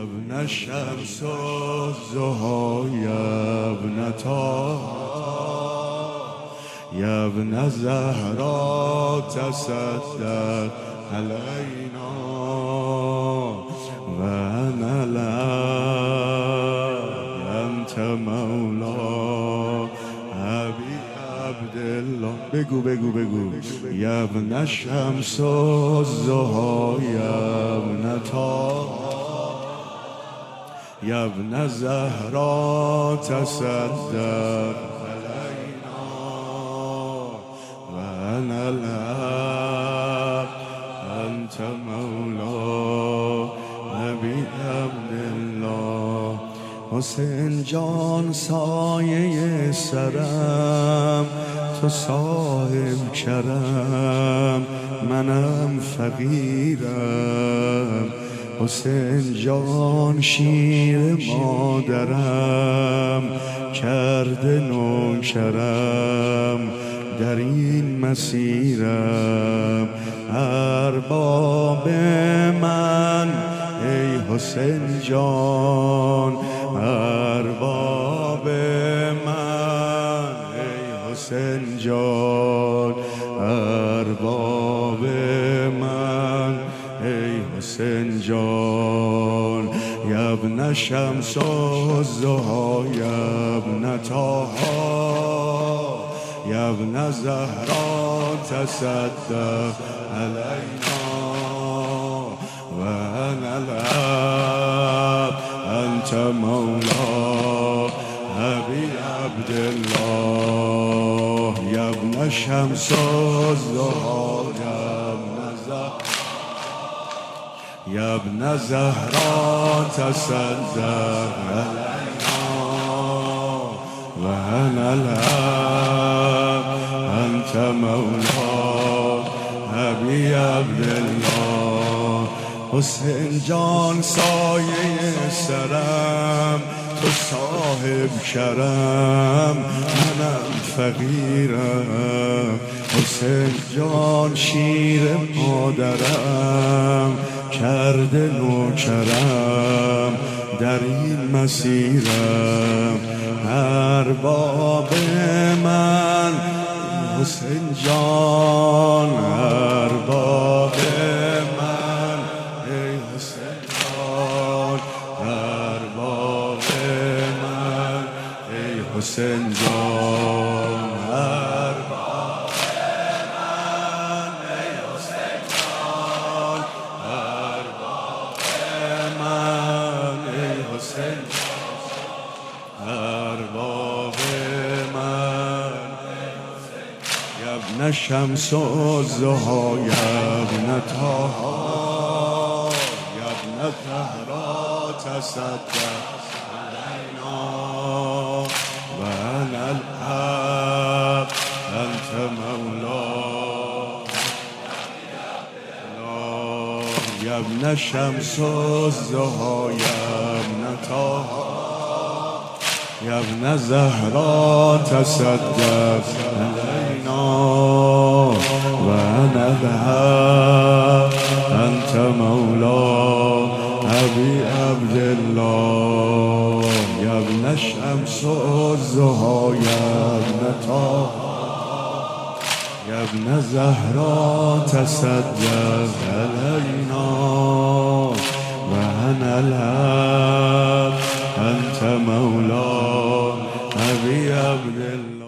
ابن شمس الضحى يا ابن طه يا ابن زهرا تصدق علينا وانا لك انت مولا ابي عبدالله. بگو یا ابن شمس الضحى یا ابن طه یا ابن زهرا تصدق علينا وانا الحق انت مولا ابی عبدالله. حسین جان سایه سرم تو صاحب کرم منم فقیرم. حسین جان شیر مادرم کرده نوکرم در این مسیرم. ارباب من ای حسین جان ارباب من ای حسین جان ارباب من ای حسین جان. یا ابن شمس الضحى یا ابن طه یا ابن زهرا تصدق علينا وانا العبد انت مولا ابی عبدالله. یا ابن شمس الضحى یا ابن زهرا تصدق علينا وانا العبد انت مولا ابی عبدالله. حسین جان سایه سرم تو صاحب کرم منم فقیرم. حسین جان شیر مادرم کرده نوکرم در این مسیرم. ارباب من حسین جان ارباب من ای حسین جان ارباب من ای حسین جان ارباب من ای حسین جان ارباب من ای حسین ارباب من. یا ابن شمس الضحى یا ابن طه یا ابن زهرا تصدق علينا وانا الحق انت مولا. یا ابن شمس الضحى یا ابن طه یا ابن زهرا تصدق علينا وانا الحق انت مولا ابی عبدالله. یا ابن شمس الضحى یا ابن طه یا ابن زهرا تصدق علينا وانا الحق انت مولا ابی عبدالله.